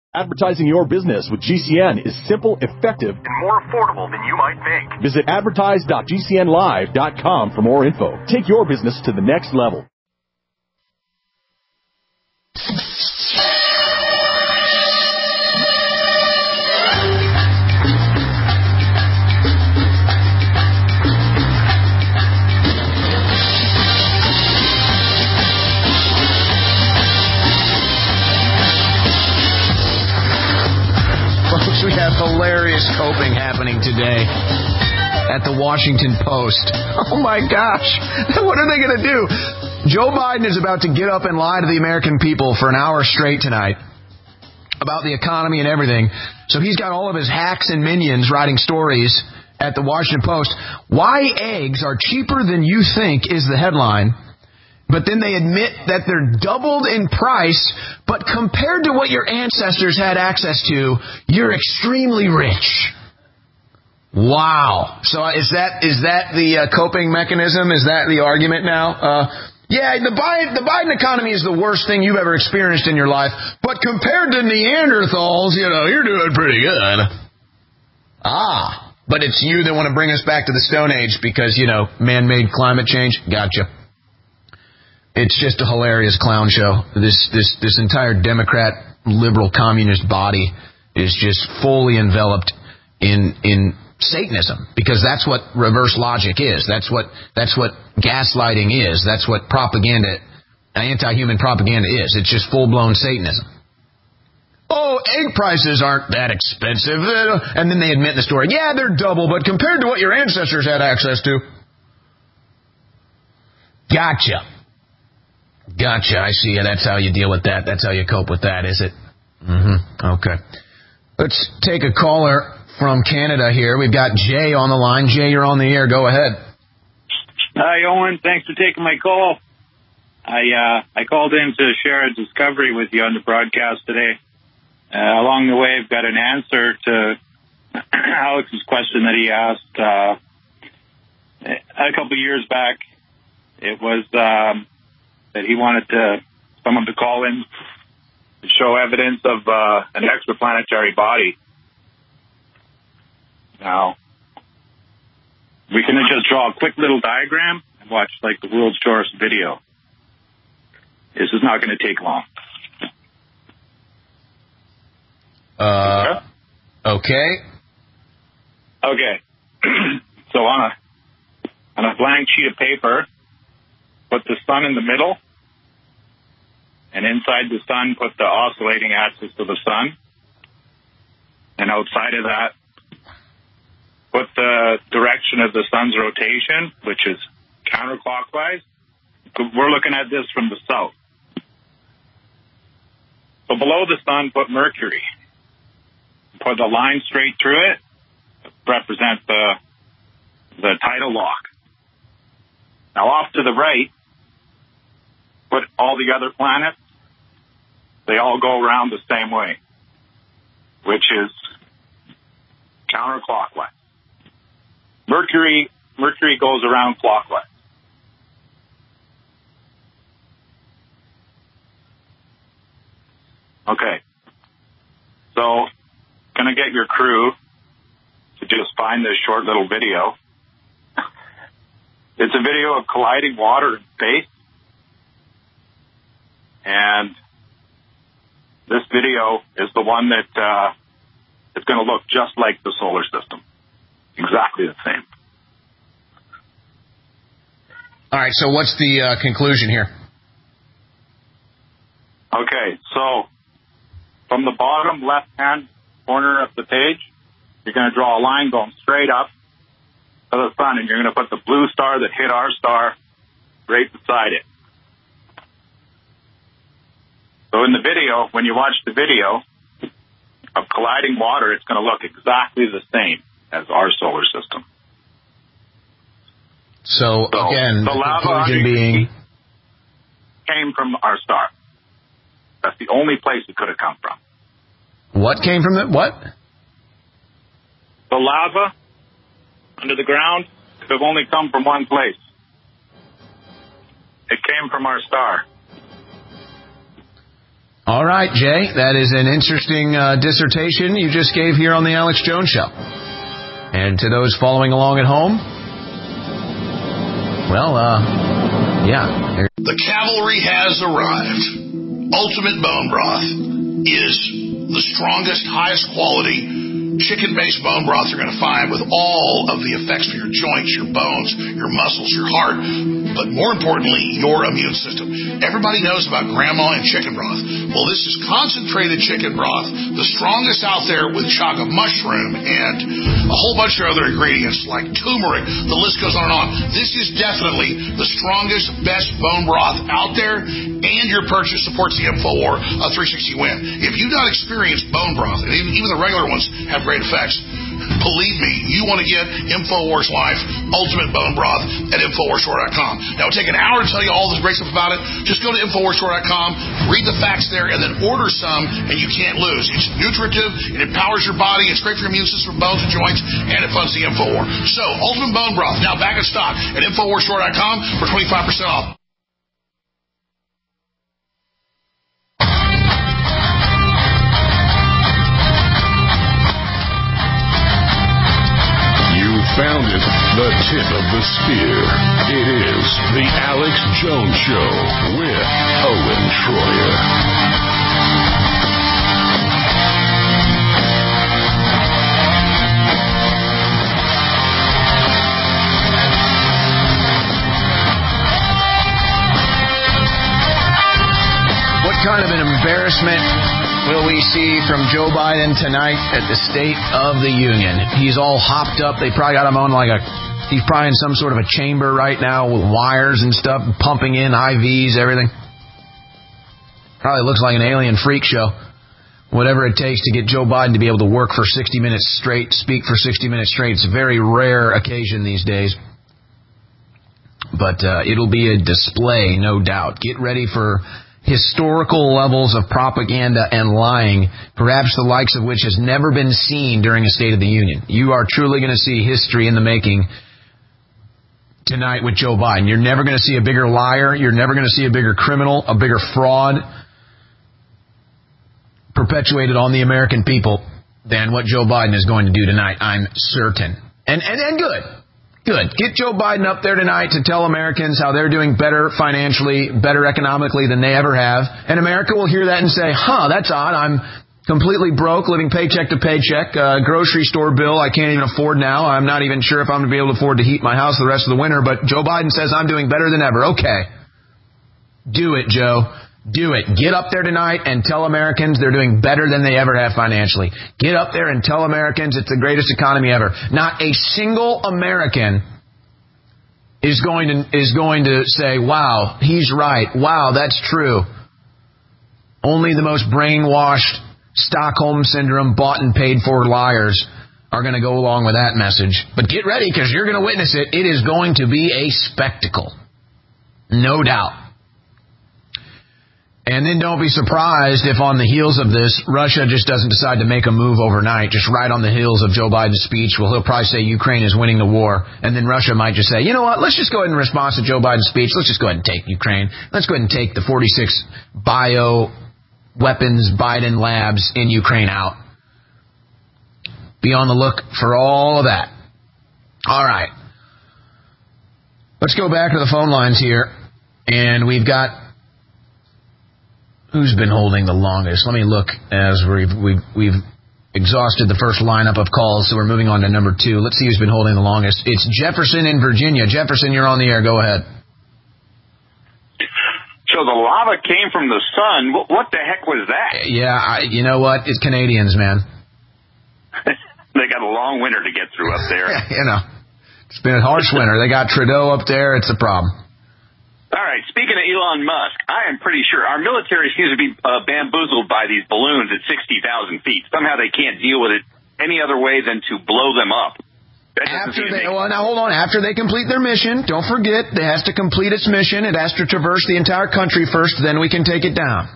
Advertising your business with GCN is simple, effective, and more affordable than you might think. Visit advertise.gcnlive.com for more info. Take your business to the next level. Folks, we have hilarious coping happening today at the Washington Post. Oh, my gosh. What are they going to do? Joe Biden is about to get up and lie to the American people for an hour straight tonight about the economy and everything. So he's got all of his hacks and minions writing stories at the Washington Post. Why eggs are cheaper than you think is the headline. But then they admit that they're doubled in price, but compared to what your ancestors had access to, you're extremely rich. Wow. So is that the coping mechanism? Is that the argument now? Yeah, the Biden economy is the worst thing you've ever experienced in your life, but compared to Neanderthals, you're doing pretty good. But it's you that want to bring us back to the Stone Age because, man-made climate change. Gotcha. It's just a hilarious clown show. This entire Democrat, liberal, communist body is just fully enveloped in Satanism, because that's what reverse logic is. That's what gaslighting is. That's what propaganda, anti-human propaganda is. It's just full-blown Satanism. Oh, egg prices aren't that expensive. And then they admit in the story, yeah, they're double, but compared to what your ancestors had access to. Gotcha. I see. That's how you deal with that. That's how you cope with that, is it? Okay. Let's take a caller from Canada here. We've got Jay on the line. Jay, you're on the air. Go ahead. Hi, Owen. Thanks for taking my call. I called in to share a discovery with you on the broadcast today. Along the way, I've got an answer to Alex's question that he asked a couple of years back. It was that he wanted someone to call in to show evidence of an extraplanetary body. Now, we can just draw a quick little diagram and watch the world's shortest video. This is not going to take long. Okay. So on a blank sheet of paper, put the sun in the middle, and inside the sun, put the oscillating axis of the sun. And outside of that, put the direction of the sun's rotation, which is counterclockwise. We're looking at this from the south. So below the sun, put Mercury. Put the line straight through it, represent the tidal lock. Now off to the right, put all the other planets. They all go around the same way, which is counterclockwise. Mercury goes around clockwise. Okay. So, gonna get your crew to just find this short little video. It's a video of colliding water in space. And this video is the one that is going to look just like the solar system. Exactly the same. All right, so what's the conclusion here? Okay, so from the bottom left-hand corner of the page, you're going to draw a line going straight up to the sun, and you're going to put the blue star that hit our star right beside it. So in the video, when you watch the video of colliding water, it's going to look exactly the same as our solar system. So again, the conclusion being came from our star. That's the only place it could have come from. What came from it? What? The lava under the ground could have only come from one place. It came from our star. All right, Jay, that is an interesting dissertation you just gave here on the Alex Jones Show. And to those following along at home, well, yeah. The cavalry has arrived. Ultimate Bone Broth is the strongest, highest quality chicken-based bone broth you're going to find, with all of the effects for your joints, your bones, your muscles, your heart, but more importantly, your immune system. Everybody knows about grandma and chicken broth. Well, this is concentrated chicken broth, the strongest out there, with chaga mushroom and a whole bunch of other ingredients like turmeric. The list goes on and on. This is definitely the strongest, best bone broth out there, and your purchase supports the InfoWar 360 win. If you've not experienced bone broth, and even the regular ones have great effects, believe me, you want to get InfoWars Life Ultimate Bone Broth at InfoWarsStore.com. Now, it'll take an hour to tell you all this great stuff about it. Just go to InfoWarsStore.com, read the facts there, and then order some, and you can't lose. It's nutritive, it empowers your body, it's great for your immune system, bones and joints, and it funds the InfoWar. So, Ultimate Bone Broth, now back in stock at InfoWarsStore.com for 25% off. Found it, the tip of the spear. It is the Alex Jones Show with Owen Schroyer. What kind of an embarrassment will we see from Joe Biden tonight at the State of the Union? He's all hopped up. They probably got him on he's probably in some sort of a chamber right now with wires and stuff, pumping in IVs, everything. Probably looks like an alien freak show. Whatever it takes to get Joe Biden to be able to work for 60 minutes straight, speak for 60 minutes straight. It's a very rare occasion these days. But it'll be a display, no doubt. Get ready for historical levels of propaganda and lying, perhaps the likes of which has never been seen during a State of the Union. You are truly going to see history in the making tonight with Joe Biden. You're never going to see a bigger liar. You're never going to see a bigger criminal, a bigger fraud perpetuated on the American people than what Joe Biden is going to do tonight, I'm certain. And good. Good. Get Joe Biden up there tonight to tell Americans how they're doing better financially, better economically than they ever have. And America will hear that and say, that's odd. I'm completely broke, living paycheck to paycheck. Grocery store bill I can't even afford now. I'm not even sure if I'm going to be able to afford to heat my house the rest of the winter. But Joe Biden says I'm doing better than ever. Okay. Do it, Joe. Do it. Get up there tonight and tell Americans they're doing better than they ever have financially. Get up there and tell Americans it's the greatest economy ever. Not a single American is going to say, wow, he's right. Wow, that's true. Only the most brainwashed, Stockholm Syndrome, bought and paid for liars are going to go along with that message. But get ready, because you're going to witness it. It is going to be a spectacle. No doubt. And then don't be surprised if on the heels of this, Russia just doesn't decide to make a move overnight, just right on the heels of Joe Biden's speech. Well, he'll probably say Ukraine is winning the war. And then Russia might just say, you know what, let's just go ahead and respond to Joe Biden's speech. Let's just go ahead and take Ukraine. Let's go ahead and take the 46 bio-weapons Biden labs in Ukraine out. Be on the look for all of that. All right. Let's go back to the phone lines here. And we've got... Who's been holding the longest? Let me look as we've exhausted the first lineup of calls, so we're moving on to number 2. Let's see who's been holding the longest. It's Jefferson in Virginia. Jefferson, you're on the air. Go ahead. So the lava came from the sun. What the heck was that? Yeah, you know what? It's Canadians, man. They got a long winter to get through up there. It's been a harsh winter. They got Trudeau up there. It's a problem. All right, speaking of Elon Musk, I am pretty sure our military seems to be bamboozled by these balloons at 60,000 feet. Somehow they can't deal with it any other way than to blow them up. Now hold on. After they complete their mission, don't forget, it has to complete its mission. It has to traverse the entire country first, then we can take it down.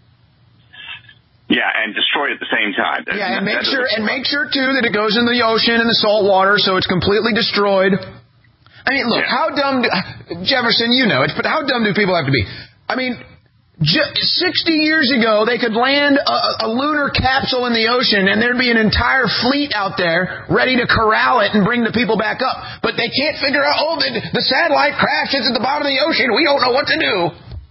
Yeah, and destroy it at the same time. And make sure too that it goes in the ocean and the salt water, so it's completely destroyed. I mean, look, how dumb Jefferson, you know it, but how dumb do people have to be? I mean, 60 years ago, they could land a lunar capsule in the ocean, and there'd be an entire fleet out there ready to corral it and bring the people back up. But they can't figure out, the satellite crashes at the bottom of the ocean. We don't know what to do.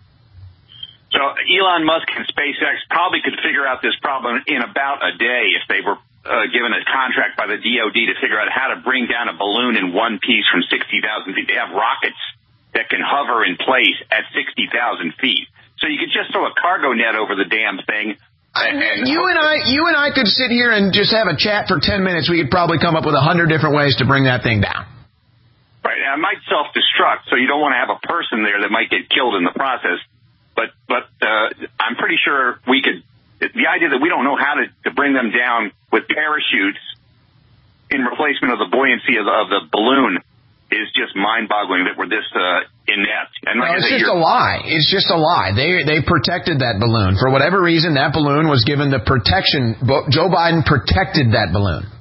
So Elon Musk and SpaceX probably could figure out this problem in about a day if they were given a contract by the DOD to figure out how to bring down a balloon in one piece from 60,000 feet. They have rockets that can hover in place at 60,000 feet. So you could just throw a cargo net over the damn thing. You and I could sit here and just have a chat for 10 minutes. We could probably come up with 100 different ways to bring that thing down. Right. Now, it might self-destruct, so you don't want to have a person there that might get killed in the process. But I'm pretty sure we could. The idea that we don't know how to bring them down with parachutes in replacement of the buoyancy of the balloon is just mind-boggling that we're this inept. And it's just a lie. It's just a lie. They protected that balloon. For whatever reason, that balloon was given the protection. Joe Biden protected that balloon.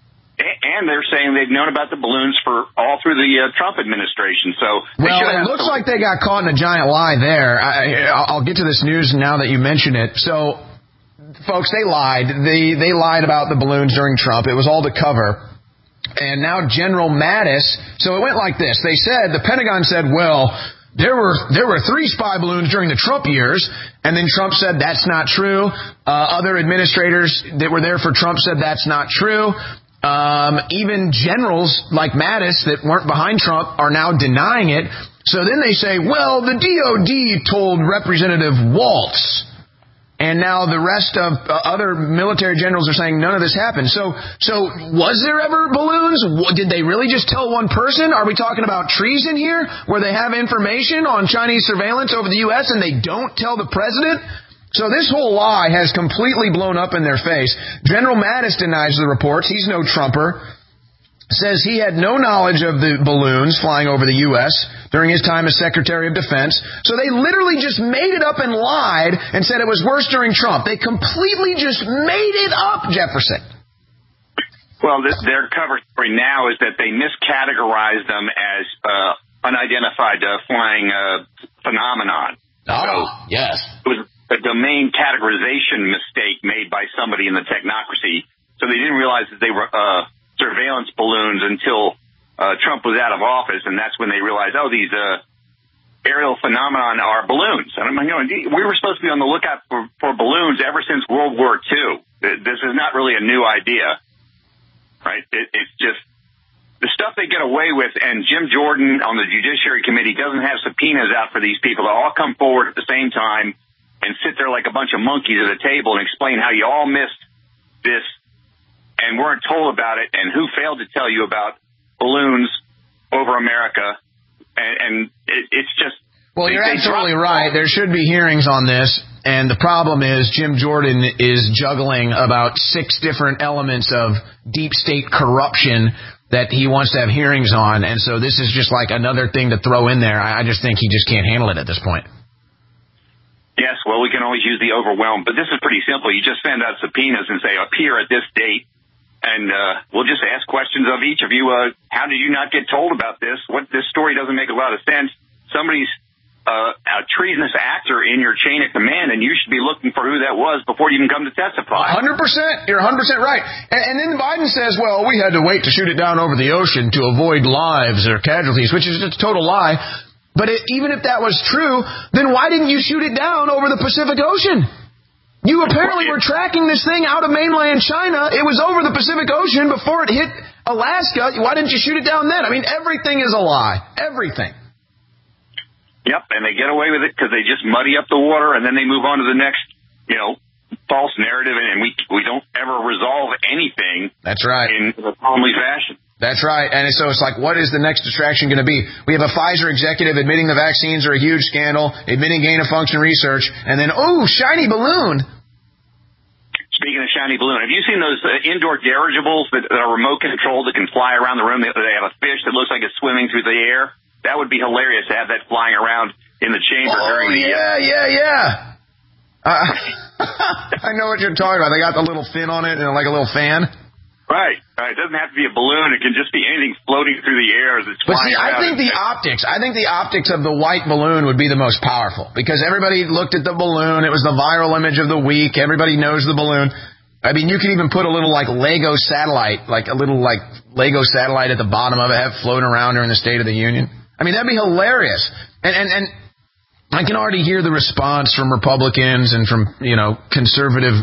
And they're saying they've known about the balloons for all through the Trump administration. So it looks like they got caught in a giant lie there. I'll get to this news now that you mention it. So, folks, they lied. They lied about the balloons during Trump. It was all to cover. And now General Mattis, so it went like this. They said, the Pentagon said, well, there were 3 spy balloons during the Trump years, and then Trump said that's not true. Other administrators that were there for Trump said that's not true. Even generals like Mattis that weren't behind Trump are now denying it. So then they say, well, the DOD told Representative Waltz. And now the rest of other military generals are saying none of this happened. So was there ever balloons? Did they really just tell one person? Are we talking about treason here, where they have information on Chinese surveillance over the U.S. and they don't tell the president? So this whole lie has completely blown up in their face. General Mattis denies the reports. He's no Trumper. Says he had no knowledge of the balloons flying over the U.S. during his time as Secretary of Defense. So they literally just made it up and lied and said it was worse during Trump. They completely just made it up, Jefferson. Well, their cover story now is that they miscategorized them as unidentified flying phenomenon. Oh, yes. It was a domain categorization mistake made by somebody in the technocracy. So they didn't realize that they were surveillance balloons until Trump was out of office, and that's when they realized, these aerial phenomenon are balloons. And we were supposed to be on the lookout for balloons ever since World War II. This is not really a new idea, right? It's just the stuff they get away with, and Jim Jordan on the Judiciary Committee doesn't have subpoenas out for these people to all come forward at the same time and sit there like a bunch of monkeys at a table and explain how you all missed this and weren't told about it, and who failed to tell you about balloons over America. And it's just... Well, you're absolutely right. There should be hearings on this, and the problem is Jim Jordan is juggling about 6 different elements of deep state corruption that he wants to have hearings on, and so this is just like another thing to throw in there. I just think he just can't handle it at this point. Yes, well, we can always use the overwhelm, but this is pretty simple. You just send out subpoenas and say, appear at this date, and we'll just ask questions of each of you. How did you not get told about this? This story doesn't make a lot of sense. Somebody's a treasonous actor in your chain of command, and you should be looking for who that was before you even come to testify. 100%. You're 100% right. And then Biden says, well, we had to wait to shoot it down over the ocean to avoid lives or casualties, which is just a total lie. But even if that was true, then why didn't you shoot it down over the Pacific Ocean? You apparently were tracking this thing out of mainland China. It was over the Pacific Ocean before it hit Alaska. Why didn't you shoot it down then? I mean, everything is a lie. Everything. Yep, and they get away with it because they just muddy up the water, and then they move on to the next, false narrative, and we don't ever resolve anything. That's right. In a calmly fashion. That's right. And so it's like, what is the next distraction going to be? We have a Pfizer executive admitting the vaccines are a huge scandal, admitting gain-of-function research, and then, shiny balloon. Speaking of shiny balloon, have you seen those indoor dirigibles that are remote controlled that can fly around the room? They have a fish that looks like it's swimming through the air. That would be hilarious to have that flying around in the chamber during the... Yeah. I know what you're talking about. They got the little fin on it and like a little fan. Right. It doesn't have to be a balloon. It can just be anything floating through the air that's But flying see, I around. think the optics of the white balloon would be the most powerful, because everybody looked at the balloon. It was the viral image of the week. Everybody knows the balloon. I mean, you could even put a little Lego satellite, Lego satellite at the bottom of it, have floating around during the State of the Union. I mean, that'd be hilarious. And I can already hear the response from Republicans and from, conservative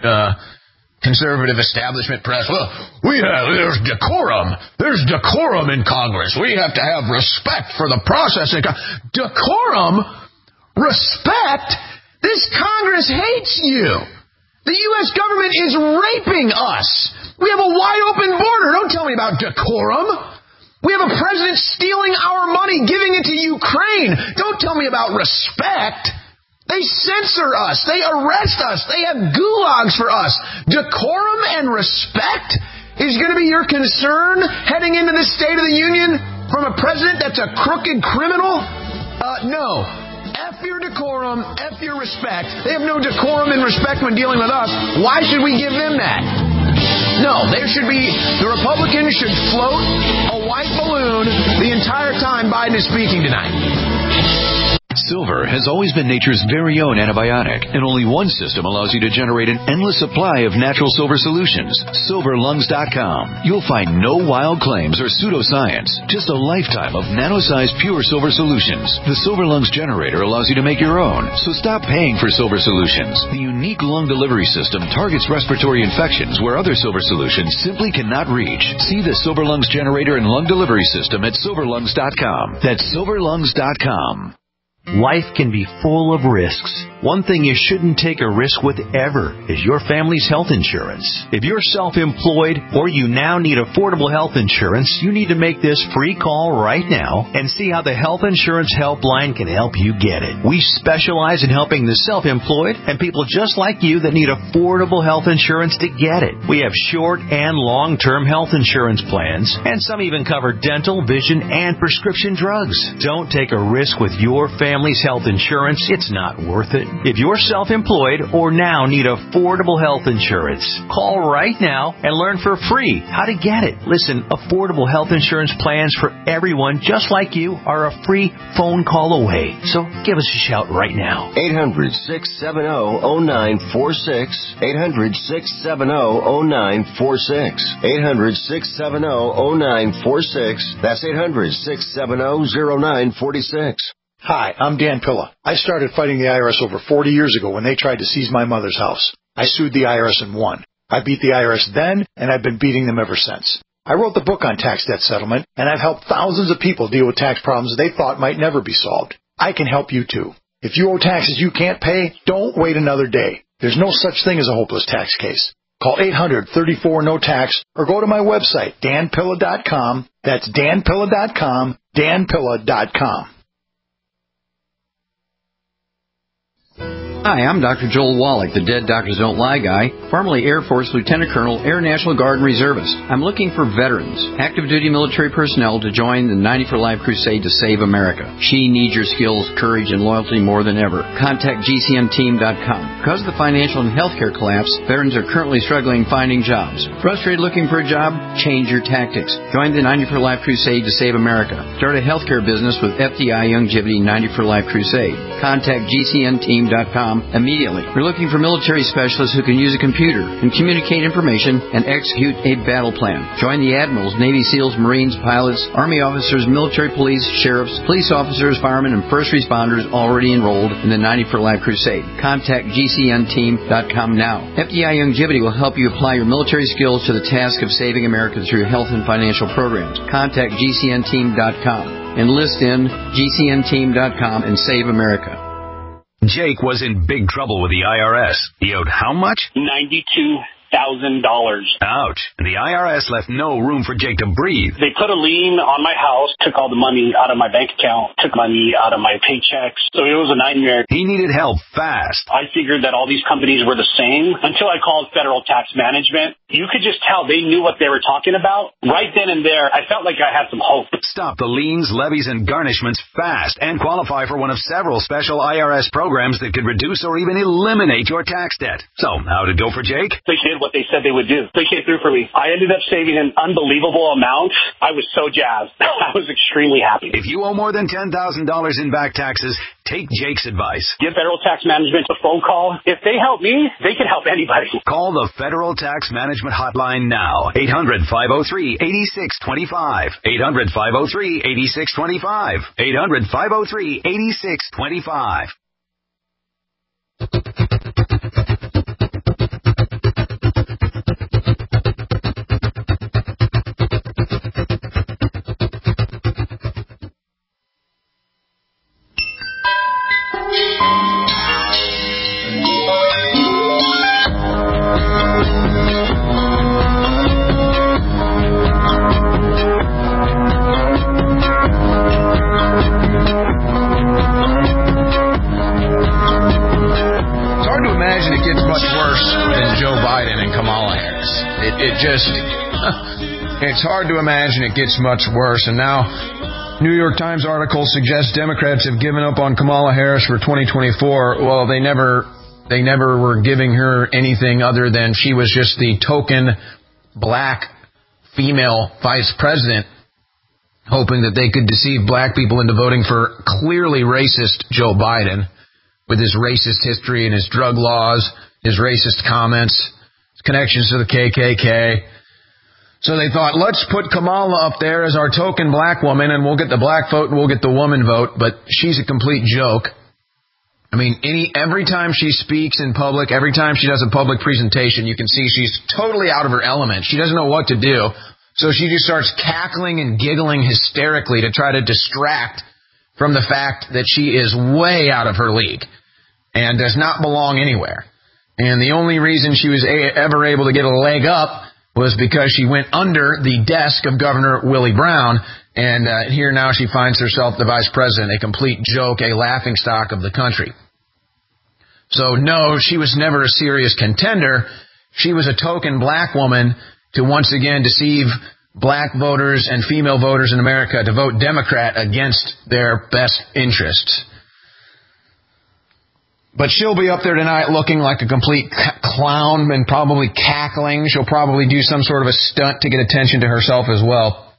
establishment press. Well, there's decorum. There's decorum in Congress. We have to have respect for the process. Decorum? Respect? This Congress hates you. The U.S. government is raping us. We have a wide open border. Don't tell me about decorum. We have a president stealing our money, giving it to Ukraine. Don't tell me about respect. They censor us. They arrest us. They have gulags for us. Decorum and respect is going to be your concern heading into the State of the Union from a president that's a crooked criminal? No. F your decorum, F your respect. They have no decorum and respect when dealing with us. Why should we give them that? No, the Republicans should float a white balloon the entire time Biden is speaking tonight. Silver has always been nature's very own antibiotic, and only one system allows you to generate an endless supply of natural silver solutions. SilverLungs.com. You'll find no wild claims or pseudoscience, just a lifetime of nano-sized pure silver solutions. The Silver Lungs generator allows you to make your own, so stop paying for silver solutions. The unique lung delivery system targets respiratory infections where other silver solutions simply cannot reach. See the Silver Lungs generator and lung delivery system at SilverLungs.com. That's SilverLungs.com. Life can be full of risks. One thing you shouldn't take a risk with ever is your family's health insurance. If you're self-employed or you now need affordable health insurance, you need to make this free call right now and see how the Health Insurance Helpline can help you get it. We specialize in helping the self-employed and people just like you that need affordable health insurance to get it. We have short and long-term health insurance plans, and some even cover dental, vision, and prescription drugs. Don't take a risk with your family's health insurance. It's not worth it. If you're self-employed or now need affordable health insurance, call right now and learn for free how to get it. Listen, affordable health insurance plans for everyone just like you are a free phone call away. So give us a shout right now. 800-670-0946. 800-670-0946. 800-670-0946. That's 800-670-0946. Hi, I'm Dan Pilla. I started fighting the IRS over 40 years ago when they tried to seize my mother's house. I sued the IRS and won. I beat the IRS then, and I've been beating them ever since. I wrote the book on tax debt settlement, and I've helped thousands of people deal with tax problems they thought might never be solved. I can help you too. If you owe taxes you can't pay, don't wait another day. There's no such thing as a hopeless tax case. Call 800-34-NO-TAX or go to my website, danpilla.com. That's danpilla.com, danpilla.com. Hi, I'm Dr. Joel Wallach, the Dead Doctors Don't Lie guy, formerly Air Force Lieutenant Colonel, Air National Guard and Reservist. I'm looking for veterans, active duty military personnel to join the 90 for Life crusade to save America. She needs your skills, courage, and loyalty more than ever. Contact GCNteam.com. Because of the financial and healthcare collapse, veterans are currently struggling finding jobs. Frustrated looking for a job? Change your tactics. Join the 90 for Life crusade to save America. Start a healthcare business with FDI Longevity 90 for Life crusade. Contact GCNteam.com immediately. We're looking for military specialists who can use a computer and communicate information and execute a battle plan. Join the admirals, Navy SEALs, Marines, pilots, Army officers, military police, sheriffs, police officers, firemen, and first responders already enrolled in the 90 for Life crusade. Contact GCNteam.com now. FDI Longevity will help you apply your military skills to the task of saving America through health and financial programs. Contact GCNteam.com. Enlist in GCNteam.com and save America. Jake was in big trouble with the IRS. He owed how much? $92,000. Ouch. The IRS left no room for Jake to breathe. They put a lien on my house, took all the money out of my bank account, took money out of my paychecks. So it was a nightmare. He needed help fast. I figured that all these companies were the same until I called Federal Tax Management. You could just tell they knew what they were talking about. Right then and there, I felt like I had some hope. Stop the liens, levies, and garnishments fast and qualify for one of several special IRS programs that could reduce or even eliminate your tax debt. So, how'd it go for Jake? They said, did what they said they would do. They came through for me. I ended up saving an unbelievable amount. I was so jazzed. I was extremely happy. If you owe more than $10,000 in back taxes, take Jake's advice. Give Federal Tax Management a phone call. If they help me, they can help anybody. Call the Federal Tax Management Hotline now. 800-503-8625. 800-503-8625. 800-503-8625. It's hard to imagine it gets much worse. And now, New York Times article suggests Democrats have given up on Kamala Harris for 2024. Well, they never were giving her anything other than she was just the token black female vice president, hoping that they could deceive black people into voting for clearly racist Joe Biden with his racist history and his drug laws, his racist comments, his connections to the KKK. So they thought, let's put Kamala up there as our token black woman, and we'll get the black vote and we'll get the woman vote. But she's a complete joke. I mean, every time she speaks in public, every time she does a public presentation, you can see she's totally out of her element. She doesn't know what to do. So she just starts cackling and giggling hysterically to try to distract from the fact that she is way out of her league and does not belong anywhere. And the only reason she was ever able to get a leg up was because she went under the desk of Governor Willie Brown, and here now she finds herself the vice president, a complete joke, a laughingstock of the country. So no, she was never a serious contender. She was a token black woman to once again deceive black voters and female voters in America to vote Democrat against their best interests. But she'll be up there tonight looking like a complete clown and probably cackling. She'll probably do some sort of a stunt to get attention to herself as well.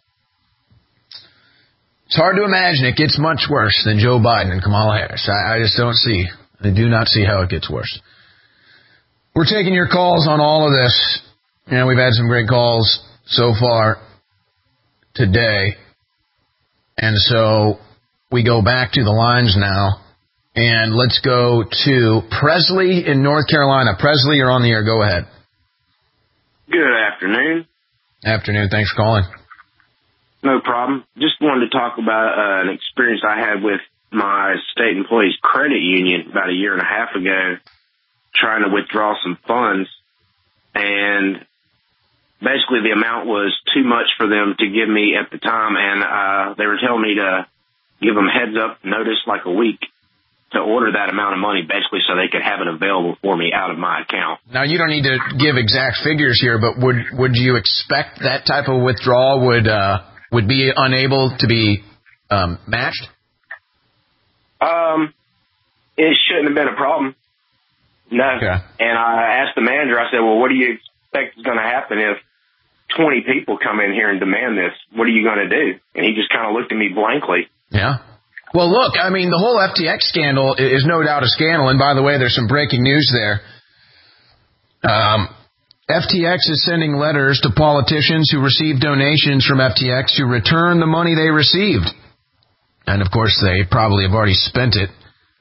It's hard to imagine it gets much worse than Joe Biden and Kamala Harris. I just don't see. I do not see how it gets worse. We're taking your calls on all of this. And we've had some great calls so far today. And so we go back to the lines now. And let's go to Presley in North Carolina. Presley, you're on the air. Go ahead. Good afternoon. Afternoon. Thanks for calling. No problem. Just wanted to talk about an experience I had with my state employees credit union about a year and a half ago, trying to withdraw some funds. And basically the amount was too much for them to give me at the time. And they were telling me to give them heads up notice like a week to order that amount of money, basically so they could have it available for me out of my account. Now, you don't need to give exact figures here, but would you expect that type of withdrawal would be unable to be matched? It shouldn't have been a problem. No. Okay. And I asked the manager, I said, well, what do you expect is going to happen if 20 people come in here and demand this? What are you going to do? And he just kind of looked at me blankly. Yeah. Well, look, I mean, the whole FTX scandal is no doubt a scandal. And by the way, there's some breaking news there. FTX is sending letters to politicians who received donations from FTX to return the money they received. And, of course, they probably have already spent it.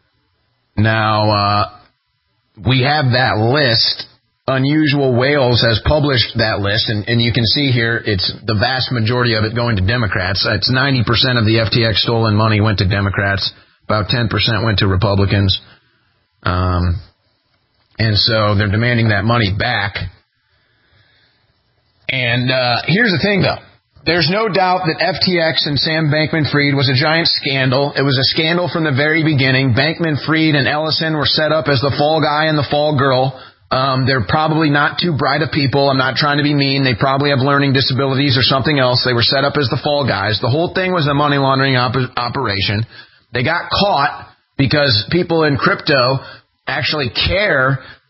Now, we have that list. Unusual Whales has published that list, and you can see here it's the vast majority of it going to Democrats. It's 90% of the FTX stolen money went to Democrats. About 10% went to Republicans. And so they're demanding that money back. And here's the thing, though. There's no doubt that FTX and Sam Bankman-Fried was a giant scandal. It was a scandal from the very beginning. Bankman-Fried and Ellison were set up as the fall guy and the fall girl. They're probably not too bright of people. I'm not trying to be mean. They probably have learning disabilities or something else. They were set up as the fall guys. The whole thing was a money laundering operation. They got caught because people in crypto actually care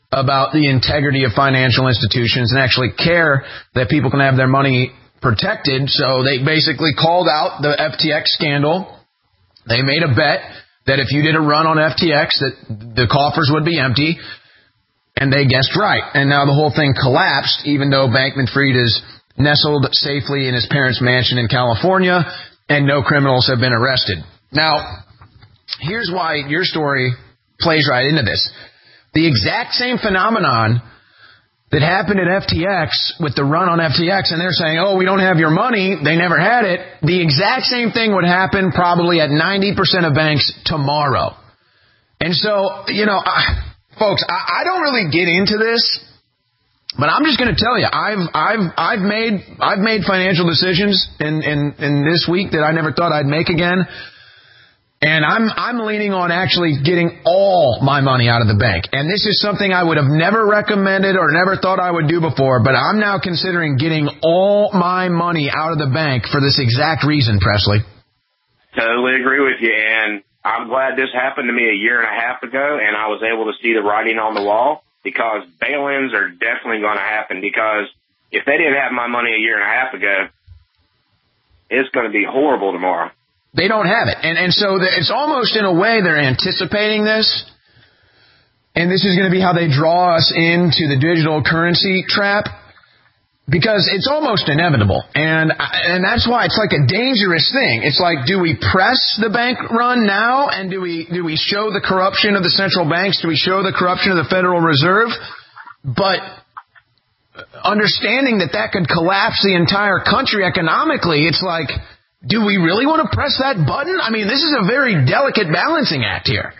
about the integrity of financial institutions and actually care that people can have their money protected. So they basically called out the FTX scandal. They made a bet that if you did a run on FTX, that the coffers would be empty. And they guessed right. And now the whole thing collapsed, even though Bankman-Fried is nestled safely in his parents' mansion in California, and no criminals have been arrested. Now, here's why your story plays right into this. The exact same phenomenon that happened at FTX with the run on FTX, and they're saying, oh, we don't have your money, they never had it. The exact same thing would happen probably at 90% of banks tomorrow. And so, folks, I don't really get into this, but I'm just going to tell you, I've made financial decisions in this week that I never thought I'd make again. And I'm leaning on actually getting all my money out of the bank. And this is something I would have never recommended or never thought I would do before, but I'm now considering getting all my money out of the bank for this exact reason, Presley. Totally agree with you, and I'm glad this happened to me a year and a half ago, and I was able to see the writing on the wall, because bail-ins are definitely going to happen, because if they didn't have my money a year and a half ago, it's going to be horrible tomorrow. They don't have it. And so it's almost in a way they're anticipating this. And this is going to be how they draw us into the digital currency trap. Because it's almost inevitable. And that's why it's like a dangerous thing. It's like, do we press the bank run now? And do we show the corruption of the central banks? Do we show the corruption of the Federal Reserve? But understanding that could collapse the entire country economically, it's like, do we really want to press that button? I mean, this is a very delicate balancing act here.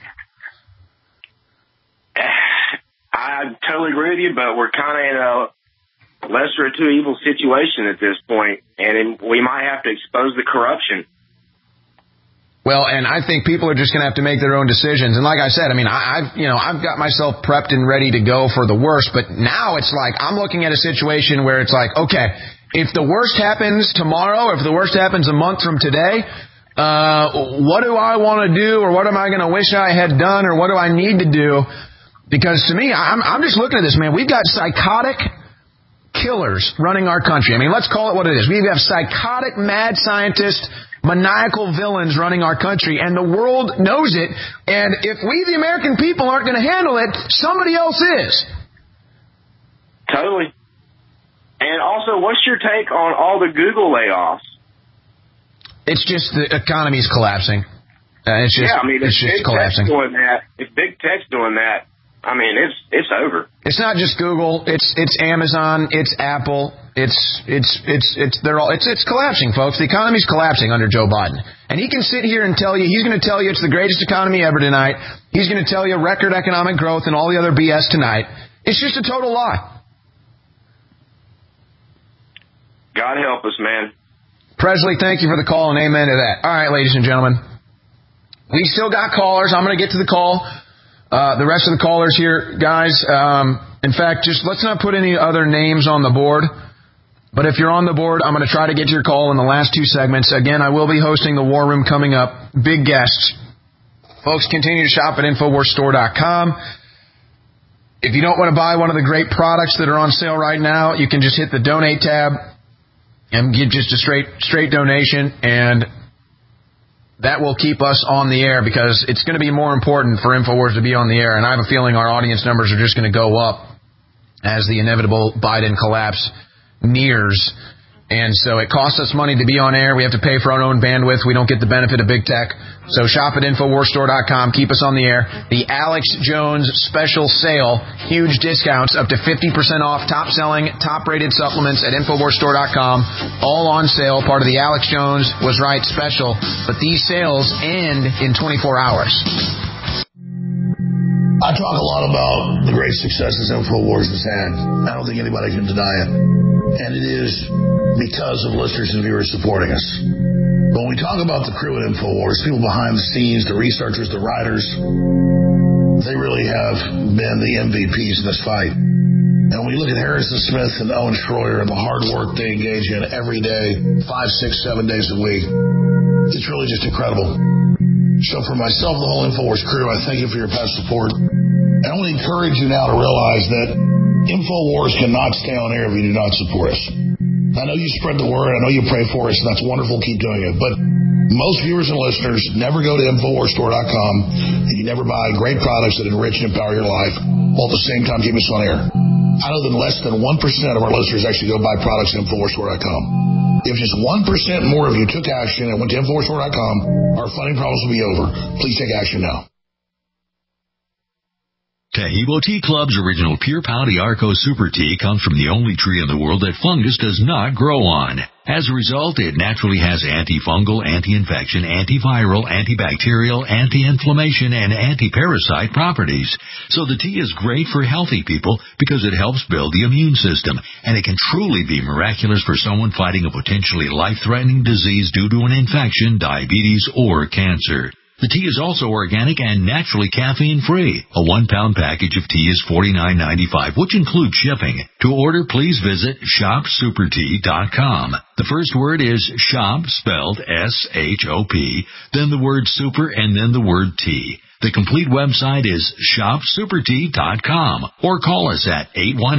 I totally agree with you, but we're kind of in a lesser of two evil situation at this point, and we might have to expose the corruption. Well, and I think people are just going to have to make their own decisions. And like I said, I mean, I've got myself prepped and ready to go for the worst, but now it's like I'm looking at a situation where it's like, okay, if the worst happens tomorrow, if the worst happens a month from today, what do I want to do, or what am I going to wish I had done, or what do I need to do? Because to me, I'm just looking at this, man. We've got psychotic killers running our country. I mean, let's call it what it is. We have psychotic, mad scientists, maniacal villains running our country, and the world knows it. And if we, the American people, aren't going to handle it, somebody else is. Totally. And also, what's your take on all the Google layoffs? It's just the economy's collapsing. It's just collapsing. If Big Tech's doing that, I mean, it's over. It's not just Google. It's Amazon. It's Apple. It's collapsing, folks. The economy's collapsing under Joe Biden, and he can sit here and tell you he's going to tell you it's the greatest economy ever tonight. He's going to tell you record economic growth and all the other BS tonight. It's just a total lie. God help us, man. Presley, thank you for the call, and amen to that. All right, ladies and gentlemen. We still got callers. I'm going to get to the call. The rest of the callers here, guys, in fact, just let's not put any other names on the board. But if you're on the board, I'm going to try to get to your call in the last two segments. Again, I will be hosting the War Room coming up. Big guests. Folks, continue to shop at InfoWarsStore.com. If you don't want to buy one of the great products that are on sale right now, you can just hit the donate tab and give just a straight donation, and that will keep us on the air, because it's going to be more important for InfoWars to be on the air, and I have a feeling our audience numbers are just going to go up as the inevitable Biden collapse nears. And so it costs us money to be on air. We have to pay for our own bandwidth. We don't get the benefit of big tech. So shop at InfoWarsStore.com. Keep us on the air. The Alex Jones special sale. Huge discounts, up to 50% off top-selling, top-rated supplements at InfoWarsStore.com. All on sale, part of the Alex Jones Was Right special. But these sales end in 24 hours. I talk a lot about the great successes InfoWars has had. I don't think anybody can deny it. And it is because of listeners and viewers supporting us. When we talk about the crew at InfoWars, people behind the scenes, the researchers, the writers, they really have been the MVPs in this fight. And when you look at Harrison Smith and Owen Schroyer and the hard work they engage in every day, 5, 6, 7 days a week, it's really just incredible. So for myself and the whole InfoWars crew, I thank you for your past support. I want to encourage you now to realize that InfoWars cannot stay on air if you do not support us. I know you spread the word. I know you pray for us, and that's wonderful. Keep doing it. But most viewers and listeners never go to InfoWarsStore.com, and you never buy great products that enrich and empower your life while at the same time keep us on air. I know that less than 1% of our listeners actually go buy products at InfoWarsStore.com. If just 1% more of you took action and went to InfoWarsStore.com, our funding problems will be over. Please take action now. Taheebo Tea Club's original Pure Pau Arco Super Tea comes from the only tree in the world that fungus does not grow on. As a result, it naturally has antifungal, anti-infection, antiviral, antibacterial, anti-inflammation, and anti-parasite properties. So the tea is great for healthy people because it helps build the immune system, and it can truly be miraculous for someone fighting a potentially life-threatening disease due to an infection, diabetes, or cancer. The tea is also organic and naturally caffeine-free. A 1-pound package of tea is $49.95, which includes shipping. To order, please visit shopsupertea.com. The first word is shop, spelled S-H-O-P, then the word super, and then the word tea. The complete website is shopsupertea.com, or call us at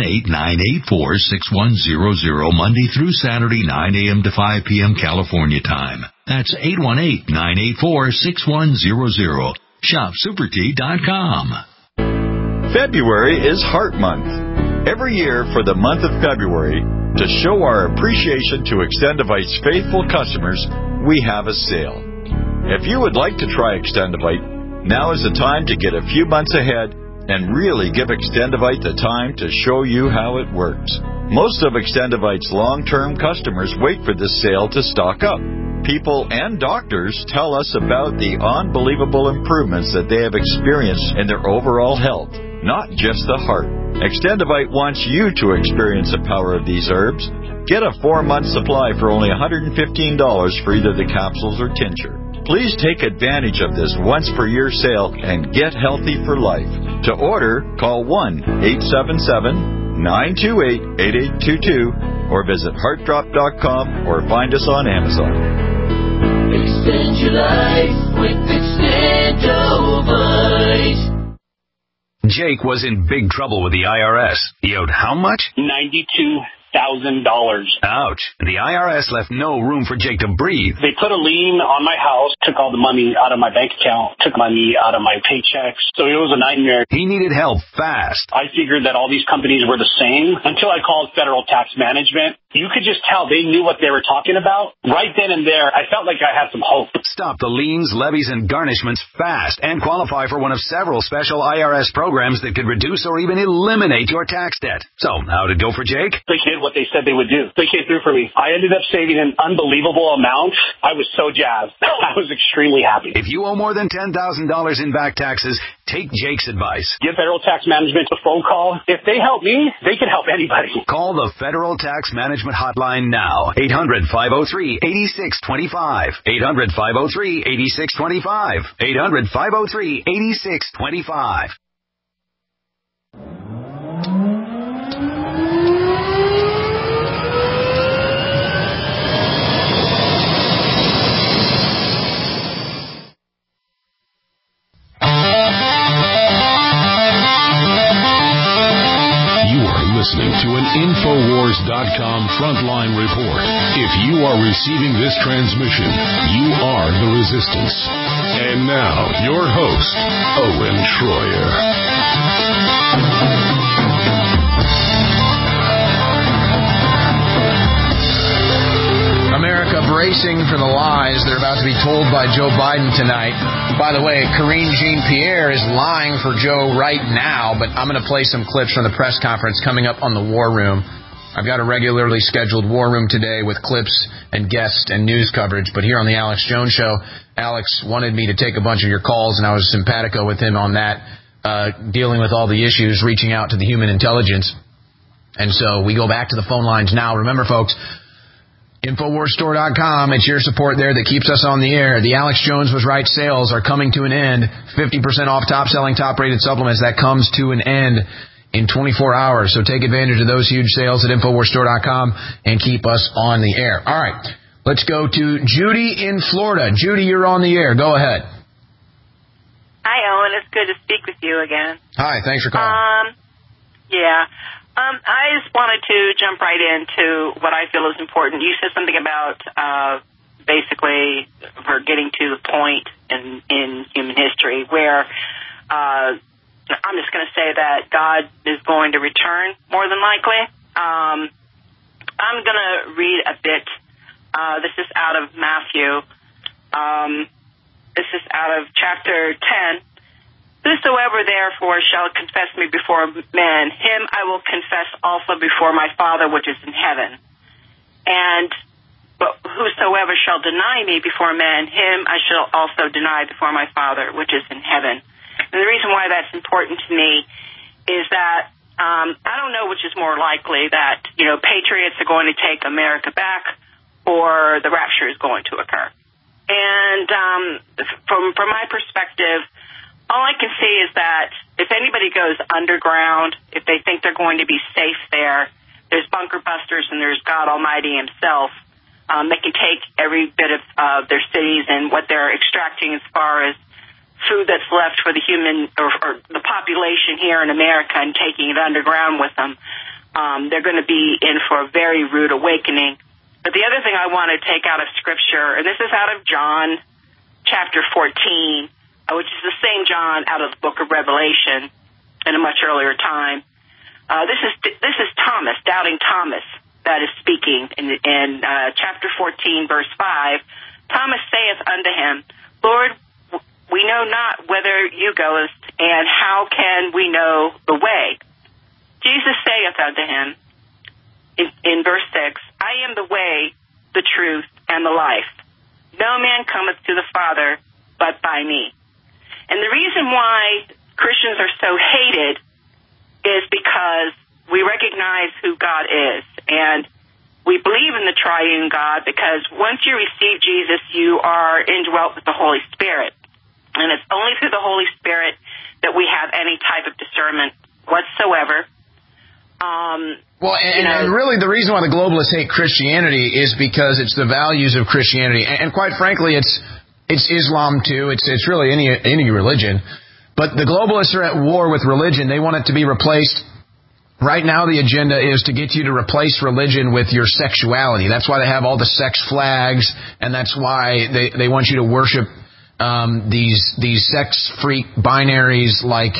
818-984-6100 Monday through Saturday, 9 a.m. to 5 p.m. California time. That's 818-984-6100. shopsupertea.com. February is Heart Month. Every year for the month of February, to show our appreciation to Extendivite's faithful customers, we have a sale. If you would like to try Extendivite, now is the time to get a few months ahead and really give Extendivite the time to show you how it works. Most of Extendivite's long-term customers wait for this sale to stock up. People and doctors tell us about the unbelievable improvements that they have experienced in their overall health, not just the heart. Extendivite wants you to experience the power of these herbs. Get a 4-month supply for only $115 for either the capsules or tincture. Please take advantage of this once-per-year sale and get healthy for life. To order, call 1-877-928-8822 or visit heartdrop.com or find us on Amazon. Extend your life with Extendovite. Jake was in big trouble with the IRS. He owed how much? $92,000. Ouch. The IRS left no room for Jake to breathe. They put a lien on my house, took all the money out of my bank account, took money out of my paychecks. So it was a nightmare. He needed help fast. I figured that all these companies were the same until I called Federal Tax Management. You could just tell they knew what they were talking about. Right then and there, I felt like I had some hope. Stop the liens, levies, and garnishments fast and qualify for one of several special IRS programs that could reduce or even eliminate your tax debt. So, how did it go for Jake? They did what they said they would do. They came through for me. I ended up saving an unbelievable amount. I was so jazzed. I was extremely happy. If you owe more than $10,000 in back taxes, take Jake's advice. Give Federal Tax Management a phone call. If they help me, they can help anybody. Call the Federal Tax Management hotline now. 800-503-8625. 800-503-8625. 800-503-8625. Listening to an Infowars.com frontline report. If you are receiving this transmission, you are the resistance. And now, your host, Owen Shroyer. America bracing for the lies they're about to be told by Joe Biden tonight. By the way, Karine Jean-Pierre is lying for Joe right now, but I'm going to play some clips from the press conference coming up on the War Room. I've got a regularly scheduled War Room today with clips and guests and news coverage, but here on the Alex Jones Show, Alex wanted me to take a bunch of your calls, and I was simpatico with him on that, dealing with all the issues, reaching out to the human intelligence. And so we go back to the phone lines now. Remember, folks, InfoWarsStore.com. It's your support there that keeps us on the air. The Alex Jones Was Right sales are coming to an end. 50% off top-selling, top-rated supplements. That comes to an end in 24 hours. So take advantage of those huge sales at InfoWarsStore.com and keep us on the air. All right. Let's go to Judy in Florida. Judy, you're on the air. Go ahead. Hi, Owen. It's good to speak with you again. Hi, thanks for calling. I just wanted to jump right into what I feel is important. You said something about basically we're getting to the point in human history where I'm just going to say that God is going to return more than likely. I'm going to read a bit. This is out of Matthew. This is out of chapter 10. Whosoever therefore shall confess me before men, him I will confess also before my Father which is in heaven. But whosoever shall deny me before men, him I shall also deny before my Father which is in heaven. And the reason why that's important to me is that I don't know which is more likely, that, patriots are going to take America back or the rapture is going to occur. And from my perspective, all I can see is that if anybody goes underground, if they think they're going to be safe there, there's bunker busters and there's God Almighty himself. They can take every bit of their cities and what they're extracting as far as food that's left for the human or the population here in America and taking it underground with them. They're going to be in for a very rude awakening. But the other thing I want to take out of Scripture, and this is out of John chapter 14, which is the same John out of the book of Revelation in a much earlier time. This is Thomas, doubting Thomas, that is speaking in chapter 14, verse 5. Thomas saith unto him, Lord, we know not whither you goest, and how can we know the way? Jesus saith unto him, in verse 6, I am the way, the truth, and the life. No man cometh to the Father but by me. And the reason why Christians are so hated is because we recognize who God is. And we believe in the triune God because once you receive Jesus, you are indwelt with the Holy Spirit. And it's only through the Holy Spirit that we have any type of discernment whatsoever. And really the reason why the globalists hate Christianity is because it's the values of Christianity. And quite frankly, it's Islam too. It's really any religion. But the globalists are at war with religion. They want it to be replaced. Right now the agenda is to get you to replace religion with your sexuality. That's why they have all the sex flags, and that's why they want you to worship these sex freak binaries like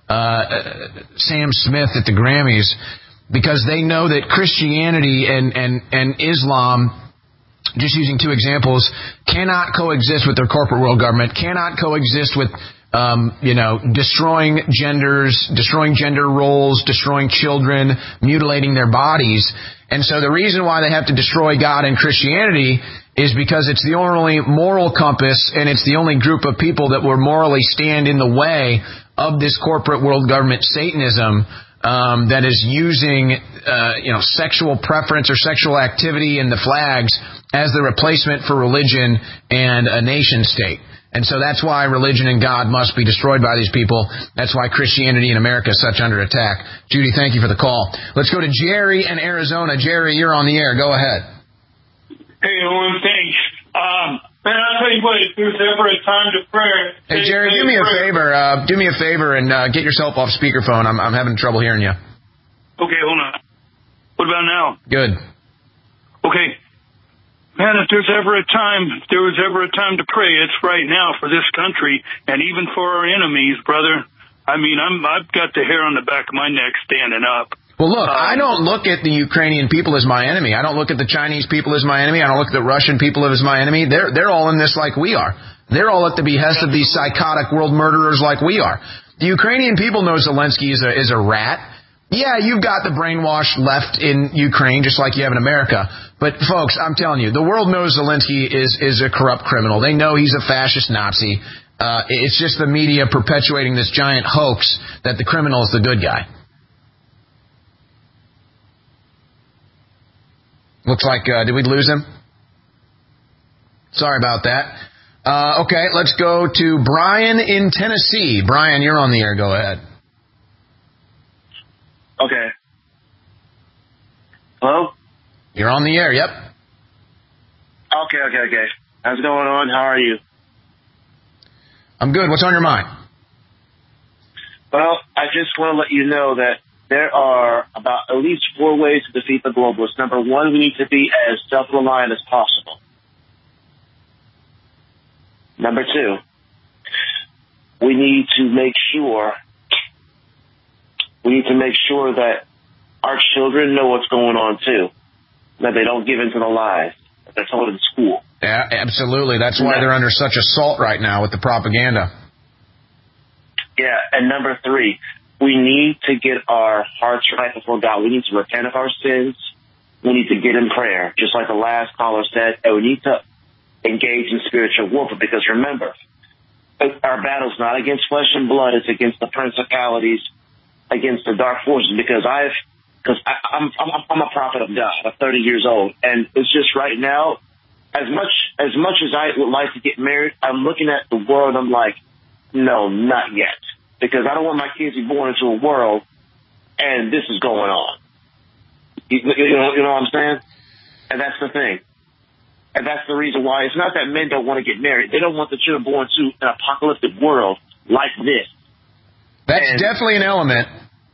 Sam Smith at the Grammys, because they know that Christianity and Islam, just using two examples, cannot coexist with their corporate world government, cannot coexist with destroying genders, destroying gender roles, destroying children, mutilating their bodies. And so the reason why they have to destroy God and Christianity is because it's the only moral compass, and it's the only group of people that will morally stand in the way of this corporate world government Satanism that is using sexual preference or sexual activity in the flags as the replacement for religion and a nation state. And so that's why religion and God must be destroyed by these people. That's why Christianity in America is such under attack. Judy, thank you for the call. Let's go to Jerry in Arizona. Jerry, you're on the air. Go ahead. Hey, Owen, thanks. Man, I'll tell you what, if there's ever a time to pray... Hey, Jerry, do me a favor. Do me a favor and get yourself off speakerphone. I'm having trouble hearing you. Okay, hold on. What about now? Good. Okay. Man, if there was ever a time to pray, it's right now for this country and even for our enemies, brother. I mean, I've got the hair on the back of my neck standing up. Well, look, I don't look at the Ukrainian people as my enemy. I don't look at the Chinese people as my enemy. I don't look at the Russian people as my enemy. They're all in this like we are. They're all at the behest of these psychotic world murderers like we are. The Ukrainian people know Zelensky is a rat. Yeah, you've got the brainwashed left in Ukraine, just like you have in America. But, folks, I'm telling you, the world knows Zelensky is a corrupt criminal. They know he's a fascist Nazi. It's just the media perpetuating this giant hoax that the criminal is the good guy. Looks like, did we lose him? Sorry about that. Okay, let's go to Brian in Tennessee. Brian, you're on the air. Go ahead. Okay. Hello? You're on the air, yep. Okay. How's it going on? How are you? I'm good. What's on your mind? Well, I just want to let you know that there are about at least 4 ways to defeat the globalists. Number 1, we need to be as self-reliant as possible. Number 2, we need to make sure that our children know what's going on too, that they don't give in to the lies that they're told in school. Yeah, absolutely. That's why they're under such assault right now with the propaganda. Yeah, and number 3, we need to get our hearts right before God. We need to repent of our sins. We need to get in prayer, just like the last caller said, and we need to engage in spiritual warfare, because remember, our battle's not against flesh and blood, it's against the principalities, against the dark forces, because I'm a prophet of God. I'm 30 years old, and it's just right now, as much as I would like to get married, I'm looking at the world, I'm like, no, not yet, because I don't want my kids to be born into a world and this is going on. You know what I'm saying? And that's the thing. And that's the reason why it's not that men don't want to get married. They don't want the children born to an apocalyptic world like this. That's definitely an element.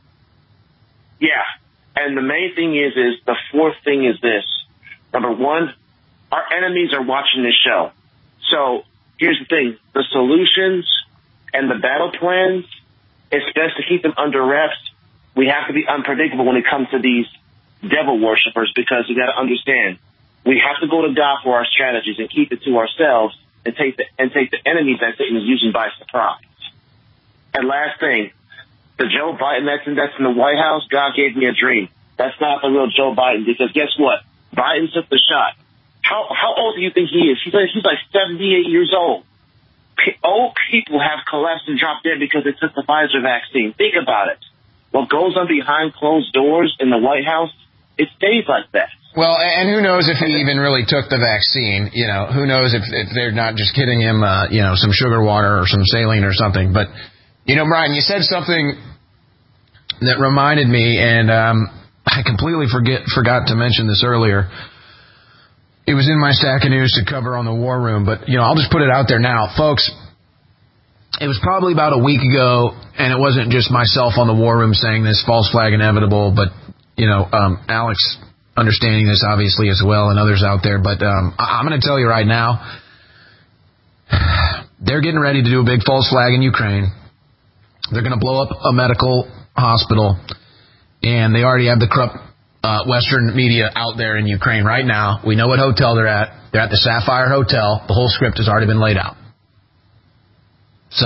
Yeah. And the main thing is the fourth thing is this. Number 1, our enemies are watching this show. So here's the thing. The solutions and the battle plans, it's best to keep them under wraps. We have to be unpredictable when it comes to these devil worshippers, because you got to understand, we have to go to God for our strategies and keep it to ourselves and take the enemies that Satan is using by surprise. And last thing, the Joe Biden that's in the White House, God gave me a dream. That's not the real Joe Biden, because guess what? Biden took the shot. How old do you think he is? He's like 78 years old. Old people have collapsed and dropped dead because they took the Pfizer vaccine. Think about it. What goes on behind closed doors in the White House, it stays like that. Well, and who knows if he even really took the vaccine? You know, who knows if they're not just kidding him, some sugar water or some saline or something. But, Brian, you said something that reminded me, and I completely forgot to mention this earlier. It was in my stack of news to cover on the War Room, but, I'll just put it out there now. Folks, it was probably about a week ago, and it wasn't just myself on the War Room saying this, false flag inevitable, but, Alex understanding this obviously as well, and others out there. But I'm going to tell you right now, they're getting ready to do a big false flag in Ukraine. They're going to blow up a medical hospital, and they already have the corrupt Western media out there in Ukraine right now. We know what hotel they're at. They're at the Sapphire Hotel. The whole script has already been laid out. So,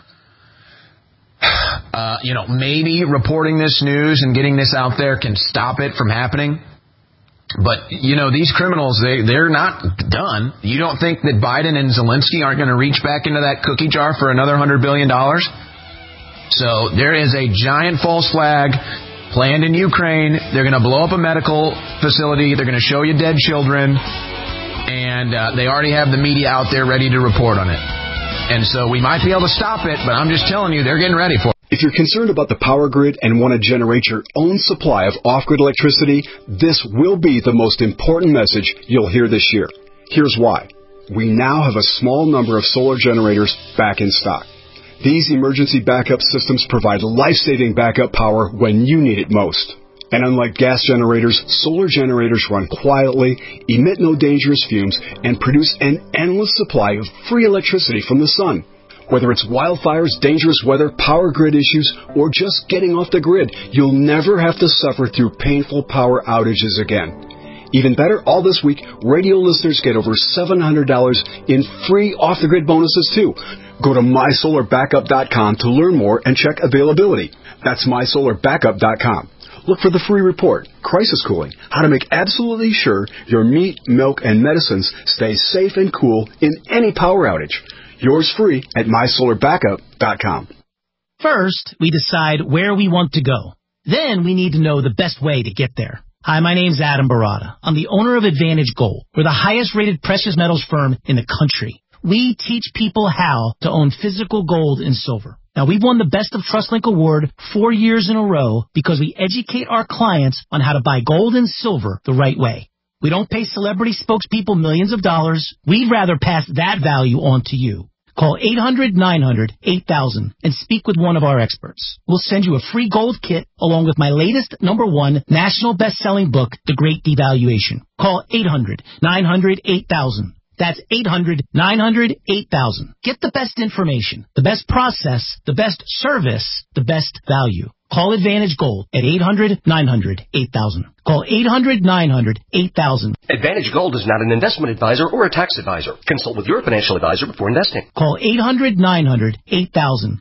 maybe reporting this news and getting this out there can stop it from happening. But, these criminals, they're not done. You don't think that Biden and Zelensky aren't going to reach back into that cookie jar for another $100 billion? So there is a giant false flag planned in Ukraine. They're going to blow up a medical facility. They're going to show you dead children. And they already have the media out there ready to report on it. And so we might be able to stop it, but I'm just telling you, they're getting ready for it. If you're concerned about the power grid and want to generate your own supply of off-grid electricity, this will be the most important message you'll hear this year. Here's why. We now have a small number of solar generators back in stock. These emergency backup systems provide life-saving backup power when you need it most. And unlike gas generators, solar generators run quietly, emit no dangerous fumes, and produce an endless supply of free electricity from the sun. Whether it's wildfires, dangerous weather, power grid issues, or just getting off the grid, you'll never have to suffer through painful power outages again. Even better, all this week, radio listeners get over $700 in free off-the-grid bonuses too. Go to mysolarbackup.com to learn more and check availability. That's mysolarbackup.com. Look for the free report, Crisis Cooling, how to make absolutely sure your meat, milk, and medicines stay safe and cool in any power outage. Yours free at mysolarbackup.com. First, we decide where we want to go. Then we need to know the best way to get there. Hi, my name's Adam Barada. I'm the owner of Advantage Gold. We're the highest rated precious metals firm in the country. We teach people how to own physical gold and silver. Now, we've won the Best of TrustLink Award 4 years in a row because we educate our clients on how to buy gold and silver the right way. We don't pay celebrity spokespeople millions of dollars. We'd rather pass that value on to you. Call 800-900-8000 and speak with one of our experts. We'll send you a free gold kit along with my latest #1 national best-selling book, The Great Devaluation. Call 800-900-8000. That's 800-900-8000. Get the best information, the best process, the best service, the best value. Call Advantage Gold at 800-900-8000. Call 800-900-8000. Advantage Gold is not an investment advisor or a tax advisor. Consult with your financial advisor before investing. Call 800-900-8000.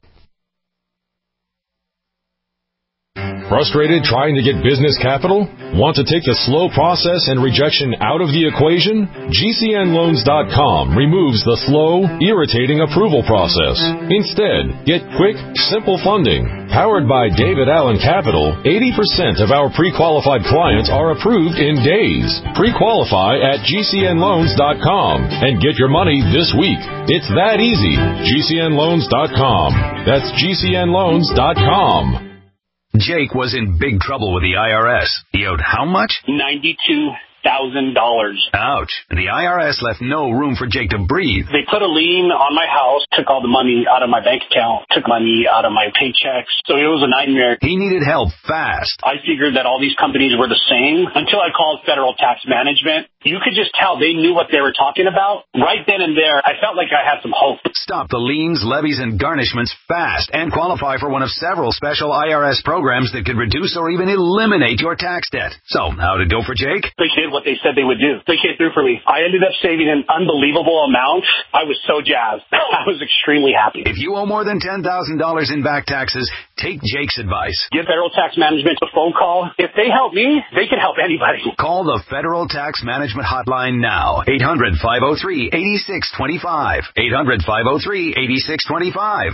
Frustrated trying to get business capital? Want to take the slow process and rejection out of the equation? GCNLoans.com removes the slow, irritating approval process. Instead, get quick, simple funding. Powered by David Allen Capital, 80% of our pre-qualified clients are approved in days. Pre-qualify at GCNLoans.com and get your money this week. It's that easy. GCNLoans.com. That's GCNLoans.com. Jake was in big trouble with the IRS. He owed how much? $92,000. Ouch. The IRS left no room for Jake to breathe. They put a lien on my house, took all the money out of my bank account, took money out of my paychecks. So it was a nightmare. He needed help fast. I figured that all these companies were the same until I called Federal Tax Management. You could just tell they knew what they were talking about. Right then and there, I felt like I had some hope. Stop the liens, levies, and garnishments fast and qualify for one of several special IRS programs that could reduce or even eliminate your tax debt. So, how'd it go for Jake? They did what they said they would do. They came through for me. I ended up saving an unbelievable amount. I was so jazzed. I was extremely happy. If you owe more than $10,000 in back taxes, take Jake's advice. Give Federal Tax Management a phone call. If they help me, they can help anybody. Call the Federal Tax Management hotline now. 800-503-8625. 800-503-8625.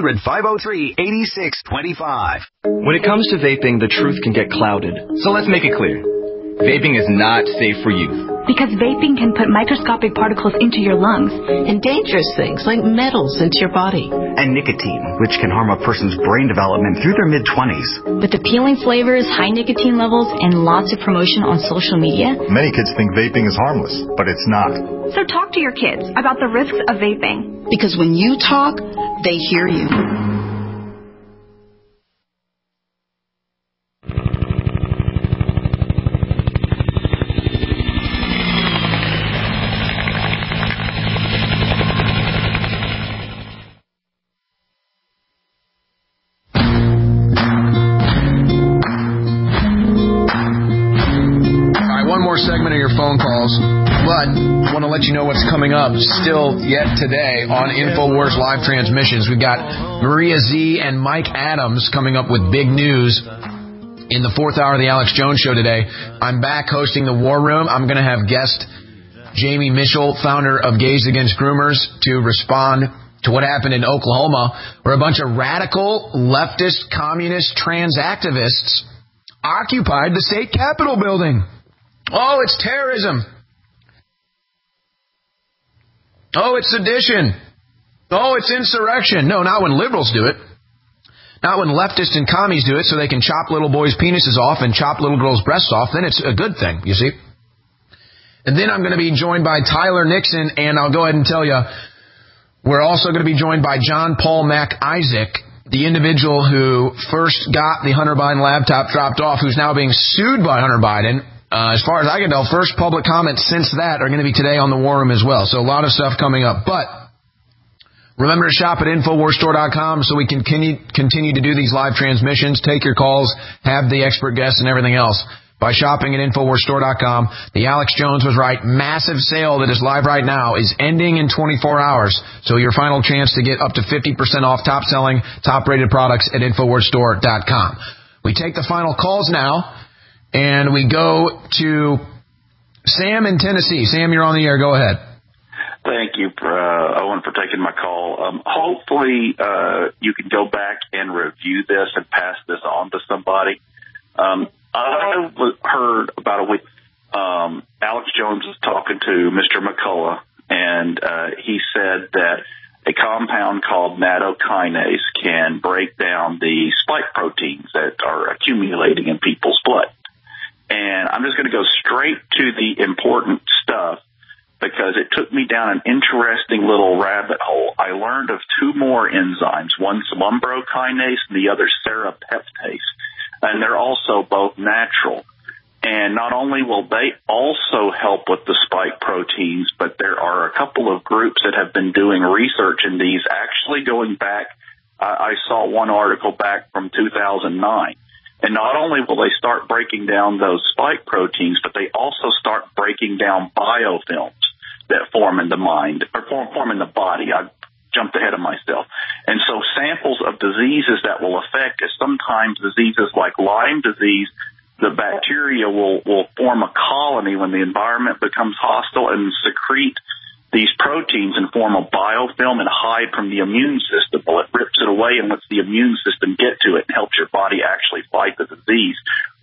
800-503-8625. When it comes to vaping, the truth can get clouded. So let's make it clear. Vaping is not safe for youth. Because vaping can put microscopic particles into your lungs. And dangerous things like metals into your body. And nicotine, which can harm a person's brain development through their mid-20s. With appealing flavors, high nicotine levels, and lots of promotion on social media, many kids think vaping is harmless, but it's not. So talk to your kids about the risks of vaping. Because when you talk, they hear you. Segment of your phone calls, but I want to let you know what's coming up still yet today on InfoWars Live Transmissions. We've got Maria Z and Mike Adams coming up with big news in the fourth hour of the Alex Jones Show today. I'm back hosting the War Room. I'm going to have guest Jamie Mitchell, founder of Gays Against Groomers, to respond to what happened in Oklahoma, where a bunch of radical, leftist, communist, trans activists occupied the state capitol building. Oh, it's terrorism. Oh, it's sedition. Oh, it's insurrection. No, not when liberals do it. Not when leftists and commies do it so they can chop little boys' penises off and chop little girls' breasts off. Then it's a good thing, you see. And then I'm going to be joined by Tyler Nixon, and I'll go ahead and tell you, we're also going to be joined by John Paul Mac Isaac, the individual who first got the Hunter Biden laptop dropped off, who's now being sued by Hunter Biden. As far as I can tell, first public comments since that are going to be today on the War Room as well. So a lot of stuff coming up. But remember to shop at InfoWarsStore.com so we can continue to do these live transmissions, take your calls, have the expert guests and everything else by shopping at InfoWarsStore.com. The Alex Jones was right. Massive sale that is live right now is ending in 24 hours. So your final chance to get up to 50% off top-selling, top-rated products at InfoWarsStore.com. We take the final calls now. And we go to Sam in Tennessee. Sam, you're on the air. Go ahead. Thank you, Owen, for taking my call. Hopefully, you can go back and review this and pass this on to somebody. I heard about a week, Alex Jones was talking to Mr. McCullough, and he said that a compound called nattokinase can break down the spike proteins that are accumulating in people's blood. And I'm just going to go straight to the important stuff. because it took me down an interesting little rabbit hole. I learned of two more enzymes, one lumbrokinase and the other serrapeptase, and they're also both natural. And not only will they also help with the spike proteins, but there are a couple of groups that have been doing research in these, actually going back. I saw one article back from 2009. And not only will they start breaking down those spike proteins, but they also start breaking down biofilms that form in the mind, or form in the body. I jumped ahead of myself. And so samples of diseases that will affect is sometimes diseases like Lyme disease. The bacteria will form a colony when the environment becomes hostile and secrete these proteins and form a biofilm and hide from the immune system. Well, it rips it away and lets the immune system get to it and helps your body actually fight the disease.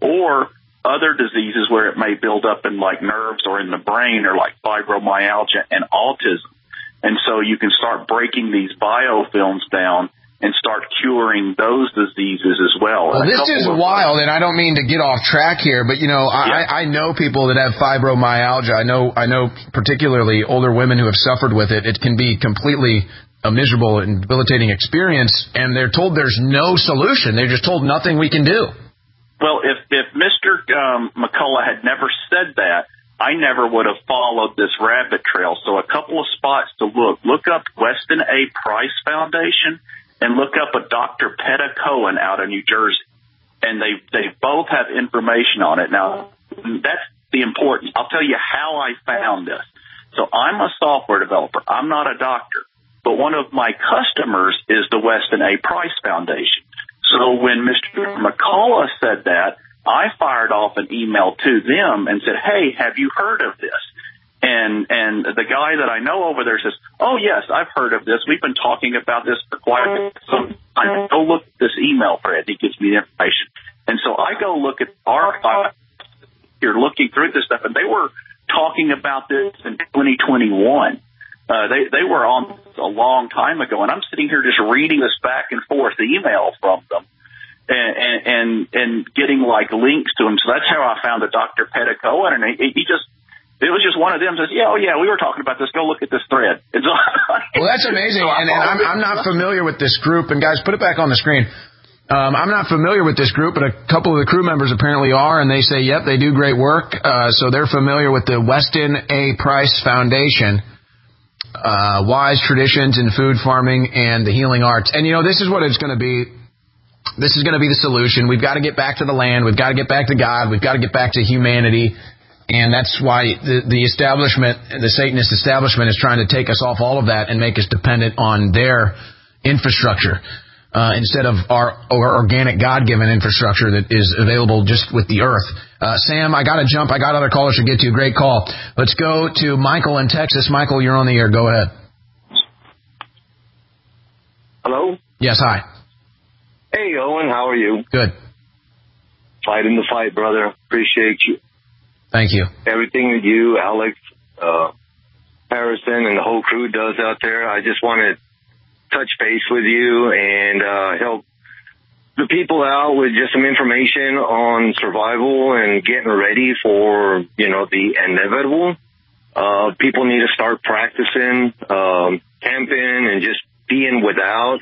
Or other diseases where it may build up in like nerves or in the brain, or like fibromyalgia and autism. And so you can start breaking these biofilms down and start curing those diseases as well. Well, this is wild, and I don't mean to get off track here, but, I know people that have fibromyalgia. I know particularly older women who have suffered with it. It can be completely a miserable and debilitating experience, and they're told there's no solution. They're just told nothing we can do. Well, if Mr. McCullough had never said that, I never would have followed this rabbit trail. So a couple of spots to look. Look up Weston A. Price Foundation, and look up a Dr. Peta Cohen out of New Jersey. And they both have information on it. Now, that's the important. I'll tell you how I found this. So I'm a software developer. I'm not a doctor. But one of my customers is the Weston A. Price Foundation. So when Mr. McCullough said that, I fired off an email to them and said, hey, have you heard of this? And the guy that I know over there says, oh, yes, I've heard of this. We've been talking about this for quite some time. Go look at this email thread. He gives me the information. And so I go look at our you're looking through this stuff, and they were talking about this in 2021. They were on a long time ago, and I'm sitting here just reading this back and forth, the email from them, and getting like links to them. So that's how I found the Dr. Peta Cohen, and it was just one of them says, yeah, we were talking about this. Go look at this thread. Well, that's amazing. And I'm not familiar with this group. And guys, put it back on the screen. I'm not familiar with this group, but a couple of the crew members apparently are, and they say, yep, they do great work. So they're familiar with the Weston A. Price Foundation, Wise Traditions in Food Farming and the Healing Arts. And, this is what it's going to be. This is going to be the solution. We've got to get back to the land. We've got to get back to God. We've got to get back to humanity. And that's why the establishment, the Satanist establishment, is trying to take us off all of that and make us dependent on their infrastructure instead of our organic, God-given infrastructure that is available just with the earth. Sam, I got to jump. I got other callers to get to. Great call. Let's go to Michael in Texas. Michael, you're on the air. Go ahead. Hello? Yes, hi. Hey, Owen. How are you? Good. Fighting the fight, brother. Appreciate you. Thank you. Everything that you, Alex, Harrison, and the whole crew does out there. I just want to touch base with you and help the people out with just some information on survival and getting ready for, the inevitable. People need to start practicing camping and just being without,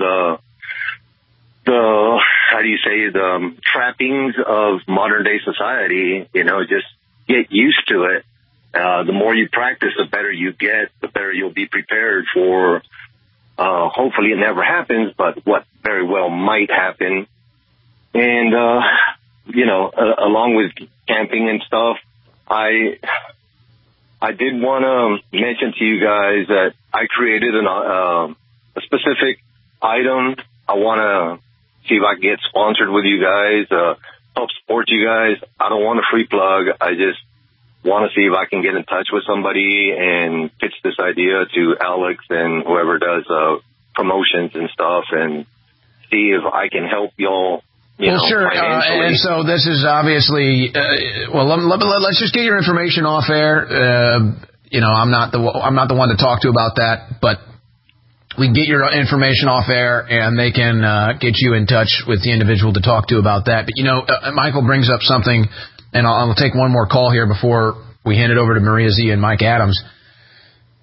the how do you say, the trappings of modern day society, just get used to it. The more you practice, the better you get, the better you'll be prepared for, hopefully it never happens, but what very well might happen. And, along with camping and stuff, I did want to mention to you guys that I created a specific item. I want to see if I can get sponsored with you guys, help support you guys. I don't want a free plug. I just want to see if I can get in touch with somebody and pitch this idea to Alex and whoever does promotions and stuff, and see if I can help y'all. Sure. And so this is obviously let's just get your information off air. I'm not the one to talk to about that, but we can get your information off air, and they can get you in touch with the individual to talk to about that. But, Michael brings up something, and I'll take one more call here before we hand it over to Maria Z and Mike Adams.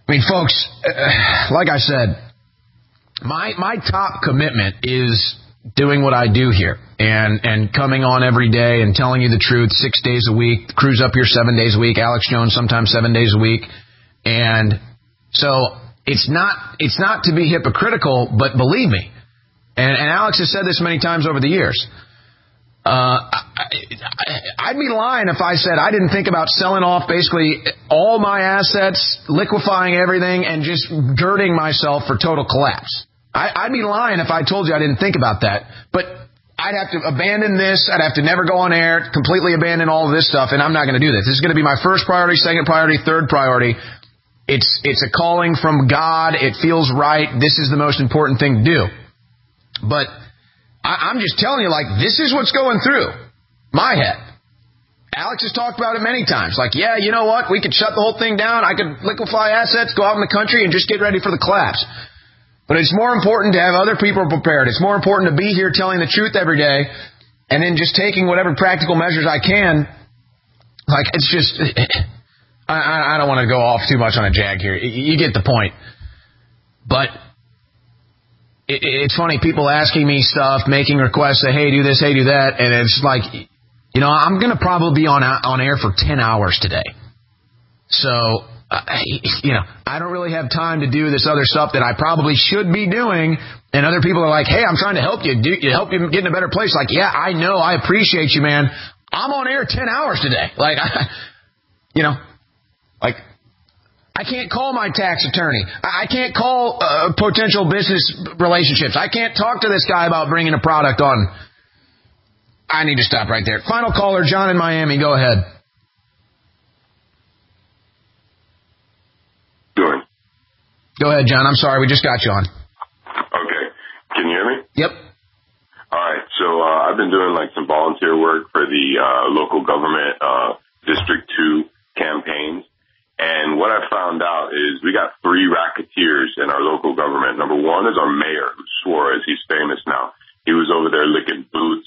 I mean, folks, like I said, my top commitment is doing what I do here and coming on every day and telling you the truth 6 days a week. Crew's up here 7 days a week. Alex Jones sometimes 7 days a week. And so it's not to be hypocritical, but believe me, and Alex has said this many times over the years, I'd be lying if I said I didn't think about selling off basically all my assets, liquefying everything, and just girding myself for total collapse. I'd be lying if I told you I didn't think about that. But I'd have to abandon this. I'd have to never go on air, completely abandon all of this stuff, and I'm not going to do this. This is going to be my first priority, second priority, third priority. It's a calling from God. It feels right. This is the most important thing to do. But I'm just telling you, like, this is what's going through my head. Alex has talked about it many times. Like, yeah, you know what? We could shut the whole thing down. I could liquefy assets, go out in the country, and just get ready for the collapse. But it's more important to have other people prepared. It's more important to be here telling the truth every day and then just taking whatever practical measures I can. Like, it's just, I don't want to go off too much on a jag here. You get the point. But it's funny, people asking me stuff, making requests, say, hey, do this, hey, do that. And it's like, you know, I'm going to probably be on air for 10 hours today. So, you know, I don't really have time to do this other stuff that I probably should be doing. And other people are like, hey, I'm trying to help you. Help you get in a better place. Like, yeah, I know. I appreciate you, man. I'm on air 10 hours today. Like, you know, like, I can't call my tax attorney. I can't call potential business relationships. I can't talk to this guy about bringing a product on. I need to stop right there. Final caller, John in Miami. Go ahead. Doing. Go ahead, John. I'm sorry. We just got you on. Okay. Can you hear me? Yep. All right. So I've been doing like some volunteer work for the local government District 2 campaigns. And what I found out is we got 3 racketeers in our local government. Number one is our mayor, Suarez. He's famous now. He was over there licking boots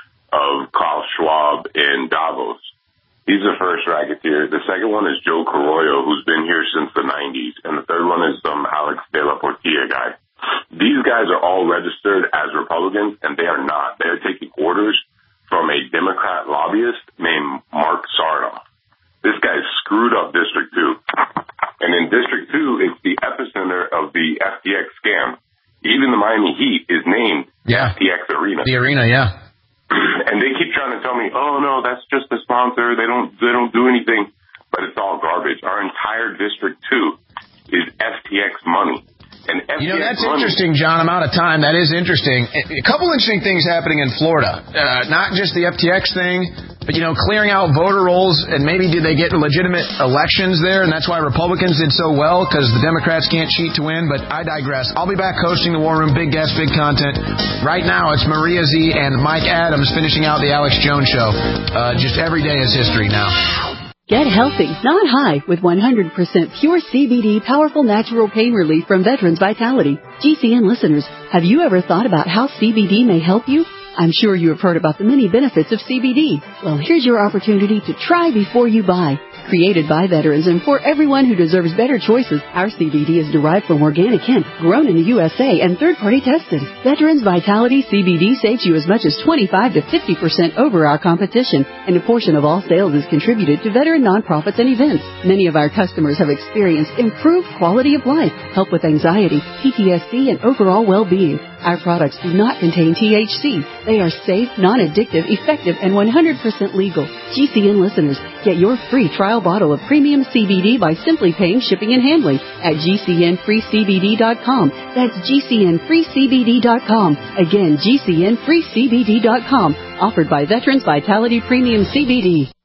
of Klaus Schwab in Davos. He's the first racketeer. The second one is Joe Carollo, who's been here since the 90s. And the third one is some Alex de la Portilla guy. These guys are all registered as Republicans, and they are not. They're taking orders from a Democrat lobbyist named Mark Sarnoff. This guy screwed up District 2. And in District 2, it's the epicenter of the FTX scam. Even the Miami Heat is named FTX Arena. The arena, yeah. And they keep trying to tell me, oh, no, that's just a sponsor. They don't do anything. But it's all garbage. Our entire District 2 is FTX money. And FTX you know, that's interesting, John. I'm out of time. That is interesting. A couple interesting things happening in Florida. Not just the FTX thing, but, you know, clearing out voter rolls, and maybe did they get legitimate elections there, and that's why Republicans did so well, because the Democrats can't cheat to win. But I digress. I'll be back hosting the War Room. Big guests, big content. Right now, it's Maria Z and Mike Adams finishing out the Alex Jones Show. Just every day is history now. Get healthy, not high, with 100% pure CBD powerful natural pain relief from Veterans Vitality. GCN listeners, have you ever thought about how CBD may help you? I'm sure you have heard about the many benefits of CBD. Well, here's your opportunity to try before you buy. Created by veterans and for everyone who deserves better choices, our CBD is derived from organic hemp, grown in the USA and third-party tested. Veterans Vitality CBD saves you as much as 25 to 50% over our competition, and a portion of all sales is contributed to veteran nonprofits and events. Many of our customers have experienced improved quality of life, help with anxiety, PTSD, and overall well-being. Our products do not contain THC. They are safe, non-addictive, effective, and 100% legal. GCN listeners, get your free trial bottle of premium CBD by simply paying shipping and handling at GCNFreeCBD.com. That's GCNFreeCBD.com. Again, GCNFreeCBD.com. Offered by Veterans Vitality Premium CBD.